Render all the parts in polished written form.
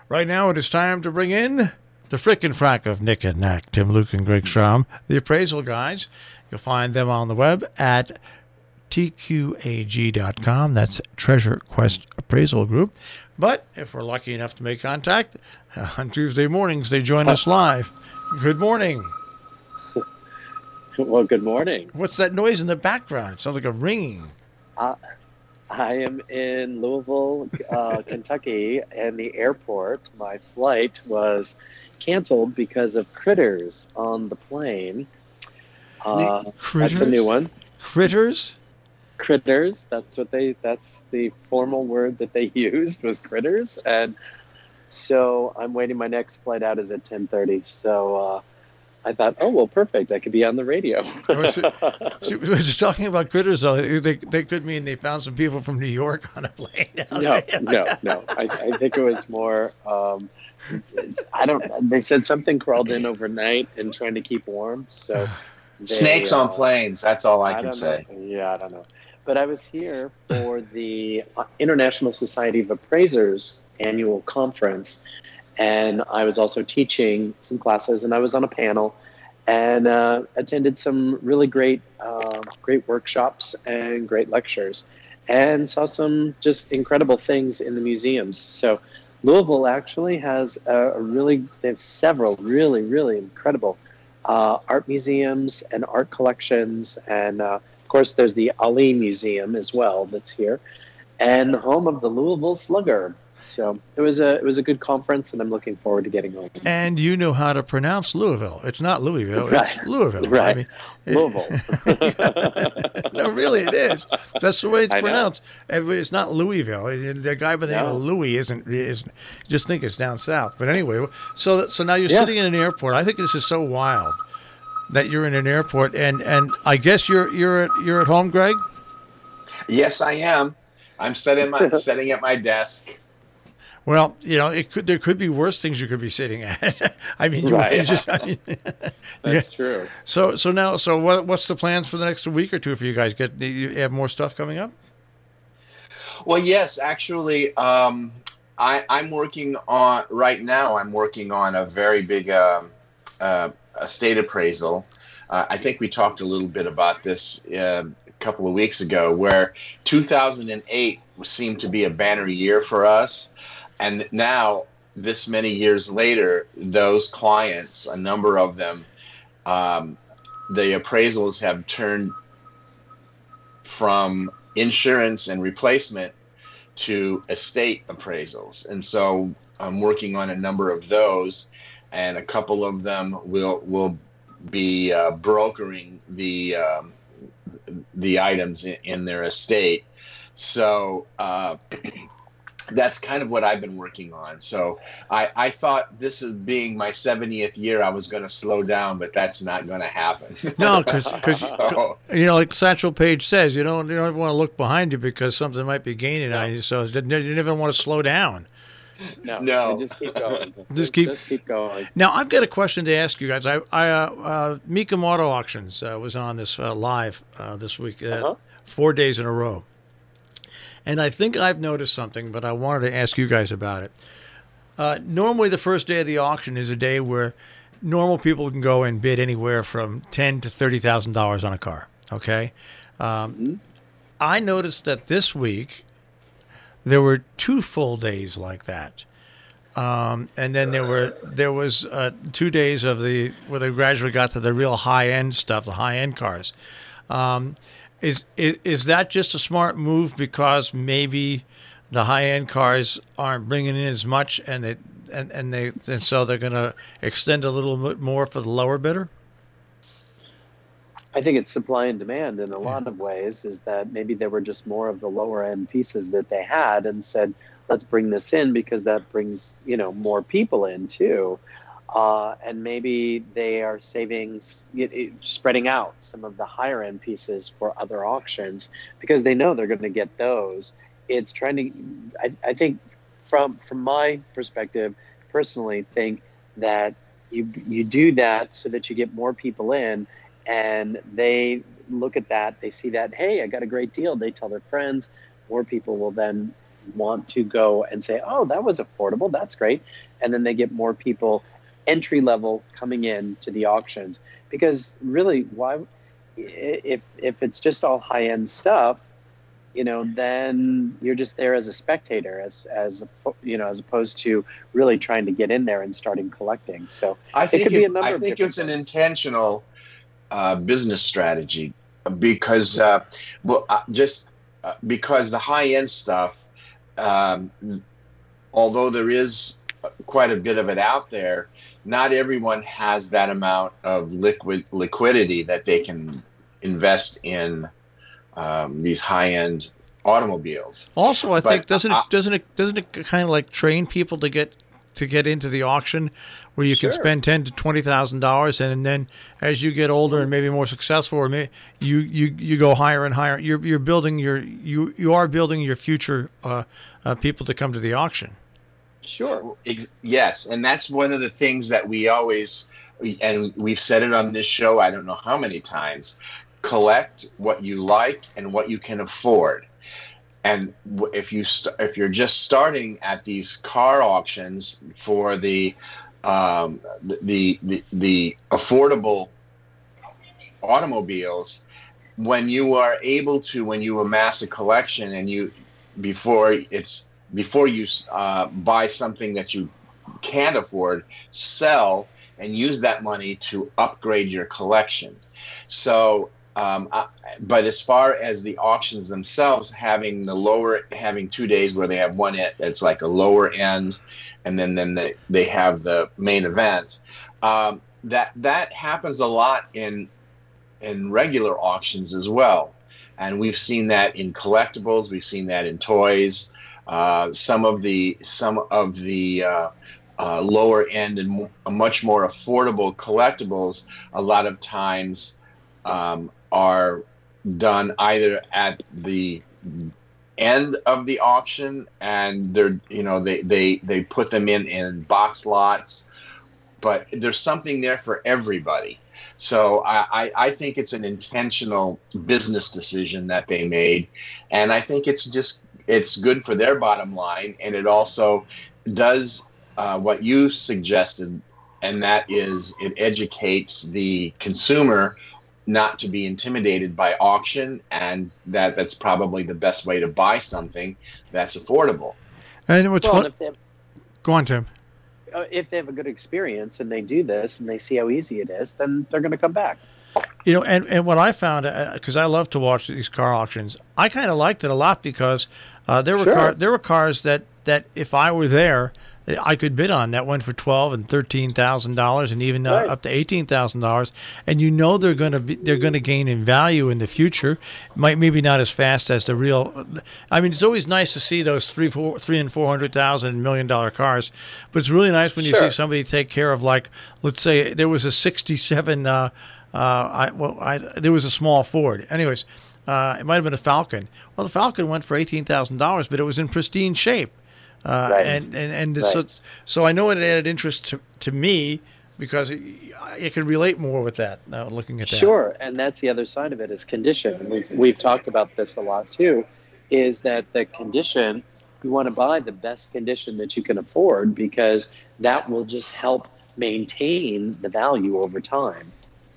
Right now it is time to bring in the frickin' frack of Nick and Nack, Tim, Luke, and Greg Strom, the appraisal guys. You'll find them on the web at tqag.com. That's Treasure Quest Appraisal Group. But if we're lucky enough to make contact, on Tuesday mornings they join us live. Good morning. Well, good morning. What's that noise in the background? It sounds like a ringing. I am in Louisville, Kentucky, and the airport. My flight was canceled because of critters on the plane. Critters? That's a new one. Critters? Critters. That's the formal word that they used was critters. And so I'm waiting. My next flight out is at 10:30. So I thought, oh, well, perfect. I could be on the radio. We're just talking about critters, though. They could mean they found some people from New York on a plane. No. I think it was more, they said something crawled in overnight and trying to keep warm. So snakes on planes. That's all I can say. Yeah, I don't know. But I was here for the International Society of Appraisers annual conference. And I was also teaching some classes, and I was on a panel and attended some really great workshops and great lectures and saw some just incredible things in the museums. So Louisville actually has they have several really, really incredible art museums and art collections. And of course, there's the Ali Museum as well that's here, and the home of the Louisville Slugger. So it was a good conference, and I'm looking forward to getting home. And you know how to pronounce Louisville. It's not Louisville, it's Louisville. Right. I mean, Louisville. No, really, it is. That's the way it's I know. pronounced. It's not Louisville. The guy by the name of Louis isn't. Just think it's down south. But anyway, so now you're sitting in an airport. I think this is so wild that you're in an airport, and I guess you're at home, Greg. Yes, I am. I'm sitting at my desk. Well, there could be worse things you could be sitting at. I mean, That's true. So what's the plans for the next week or two for you guys? You have more stuff coming up? Well, yes, actually, I'm working on right now. I'm working on a very big estate appraisal. I think we talked a little bit about this a couple of weeks ago, where 2008 seemed to be a banner year for us. And now, this many years later, those clients, a number of them, the appraisals have turned from insurance and replacement to estate appraisals. And so I'm working on a number of those, and a couple of them will be brokering the items in their estate. So that's kind of what I've been working on. So I thought, this is being my 70th year, I was going to slow down, but that's not going to happen. No, because like Satchel Paige says, you don't want to look behind you because something might be gaining on you. So you never want to slow down. No. Just keep going. Just keep going. Now, I've got a question to ask you guys. Mecum Auto Auctions was on this live this week, 4 days in a row. And I think I've noticed something, but I wanted to ask you guys about it. Normally, the first day of the auction is a day where normal people can go and bid anywhere from $10,000 to $30,000 on a car. Okay, I noticed that this week there were 2 full days like that, and then there was 2 days of where they gradually got to the real high end stuff, the high end cars. Is that just a smart move because maybe the high end cars aren't bringing in as much, and so they're going to extend a little bit more for the lower bidder? I think it's supply and demand in a lot of ways. Is that maybe there were just more of the lower end pieces that they had, and said, let's bring this in because that brings more people in too. And maybe they are spreading out some of the higher end pieces for other auctions because they know they're going to get those. It's trying to, I think from my perspective, personally think that you do that so that you get more people in, and they look at that, they see that, hey, I got a great deal. They tell their friends, more people will then want to go and say, oh, that was affordable, that's great. And then they get more people entry level coming in to the auctions, because really, why, if it's just all high end stuff, then you're just there as a spectator, as opposed to really trying to get in there and starting collecting. So I think it's an intentional business strategy, because because the high end stuff, although there is quite a bit of it out there, not everyone has that amount of liquidity that they can invest in these high-end automobiles. Also, I think doesn't it kind of like train people to get into the auction, where you can spend $10,000 to $20,000, and then as you get older and maybe more successful, or maybe you go higher and higher. You are building your future people to come to the auction. Sure. Yes, and that's one of the things that we always, and we've said it on this show, I don't know how many times: collect what you like and what you can afford. And if you're just starting at these car auctions for the affordable automobiles, when you amass a collection, and before you buy something that you can't afford, sell and use that money to upgrade your collection. So, but as far as the auctions themselves, having 2 days where they have one that's like a lower end, and then they have the main event, that happens a lot in regular auctions as well. And we've seen that in collectibles, we've seen that in toys. Some of the lower end and much more affordable collectibles, a lot of times are done either at the end of the auction, and they put them in box lots, but there's something there for everybody. So I think it's an intentional business decision that they made, and I think it's good for their bottom line, and it also does what you suggested, and that is it educates the consumer not to be intimidated by auction, and that's probably the best way to buy something that's affordable. And what's go on, Tim. If they have a good experience and they do this and they see how easy it is, then they're going to come back. And what I found, because I love to watch these car auctions, I kind of liked it a lot, because there were cars that if I were there, I could bid on, that went for $12,000 and $13,000, and even up to $18,000. And they're going to gain in value in the future. Maybe not as fast as the real. I mean, it's always nice to see those $300,000 and $400,000 $1 million cars, but it's really nice when you see somebody take care of, like, let's say there was a '67. There was a small Ford. Anyways, it might have been a Falcon. Well, the Falcon went for $18,000, but it was in pristine shape. So I know it added interest to me, because I can relate more with that now, looking at that. Sure, and that's the other side of it, is condition. And we've talked about this a lot too, is that the condition, you want to buy the best condition that you can afford, because that will just help maintain the value over time.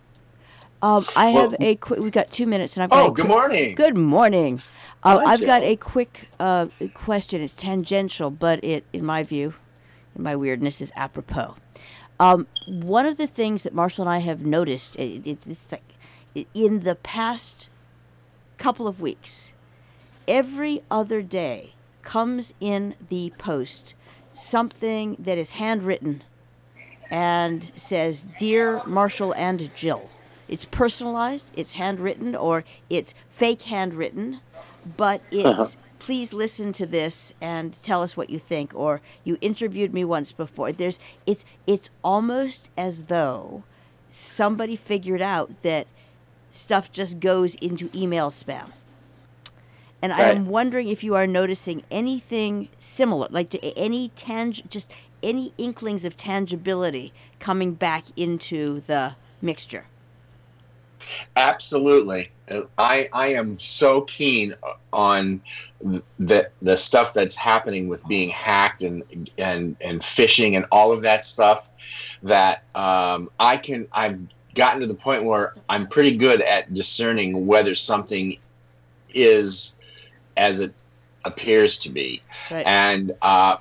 We've got 2 minutes, and I've got good morning. Good morning. Hi, I've got a quick question. It's tangential, but it, in my view, in my weirdness, is apropos. One of the things that Marshall and I have noticed it's like, in the past couple of weeks, every other day comes in the post something that is handwritten and says, "Dear Marshall and Jill." It's personalized, it's handwritten, or it's fake handwritten, but it's, please listen to this and tell us what you think, or you interviewed me once before. It's almost as though somebody figured out that stuff just goes into email spam. And I am wondering if you are noticing anything similar, like to any just any inklings of tangibility coming back into the mixture. Absolutely. I am so keen on the stuff that's happening with being hacked and phishing and all of that stuff, that I've gotten to the point where I'm pretty good at discerning whether something is as it appears to be. Right. And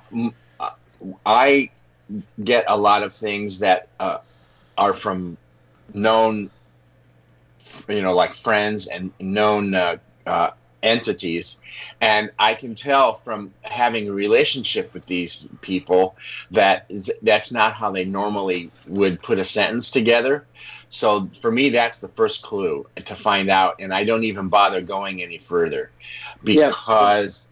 I get a lot of things that are from known, like friends and known entities, and I can tell from having a relationship with these people that that's not how they normally would put a sentence together. So for me, that's the first clue to find out, and I don't even bother going any further because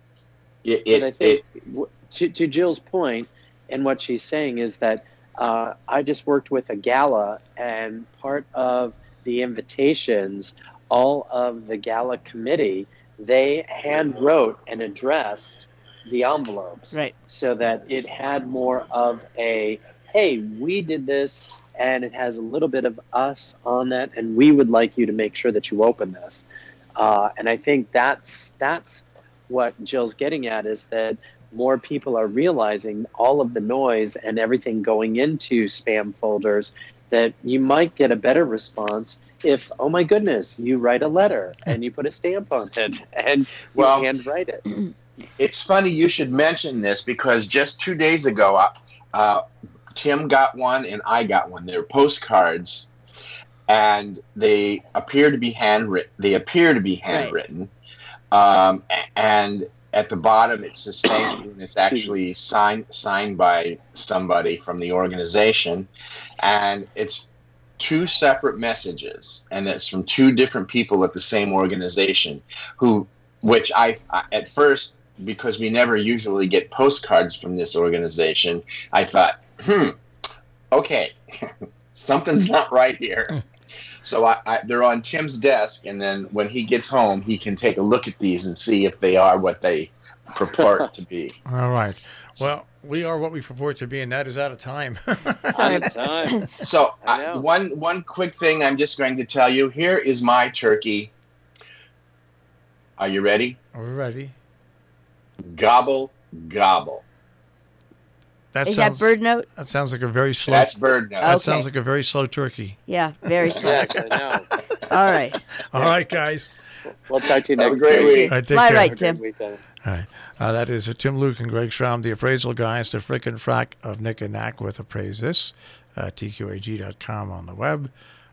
to Jill's point, and what she's saying is that I just worked with a gala, and part of the invitations, all of the gala committee, they hand wrote and addressed the envelopes, right, so that it had more of a, hey, we did this, and it has a little bit of us on that, and we would like you to make sure that you open this. And I think that's what Jill's getting at, is that more people are realizing all of the noise and everything going into spam folders, that you might get a better response if, oh my goodness, you write a letter and you put a stamp on it and you handwrite it. It's funny you should mention this, because just 2 days ago, Tim got one and I got one. They're postcards, and they appear to be handwritten. And at the bottom it says thank you, and it's actually signed by somebody from the organization, and it's 2 separate messages, and it's from 2 different people at the same organization, which I at first, because we never usually get postcards from this organization, I thought, okay, something's not right here. So they're on Tim's desk, and then when he gets home, he can take a look at these and see if they are what they purport to be. All right. Well, we are what we purport to be, and that is out of time. Out of time. So one quick thing I'm just going to tell you. Here is my turkey. Are you ready? Are we ready? Gobble, gobble. Is that bird note? That sounds like a very slow. That's bird note. That sounds like a very slow turkey. Yeah, very slow. Yes, I know. All right. All right, guys. We'll talk to you Have a next great week. week. All right, take Fly care. right, Tim. Weekend. All right. That is Tim Luke and Greg Schramm, the appraisal guys, the frickin' frack of Nick and Knack with Appraise This, TQAG.com on the web.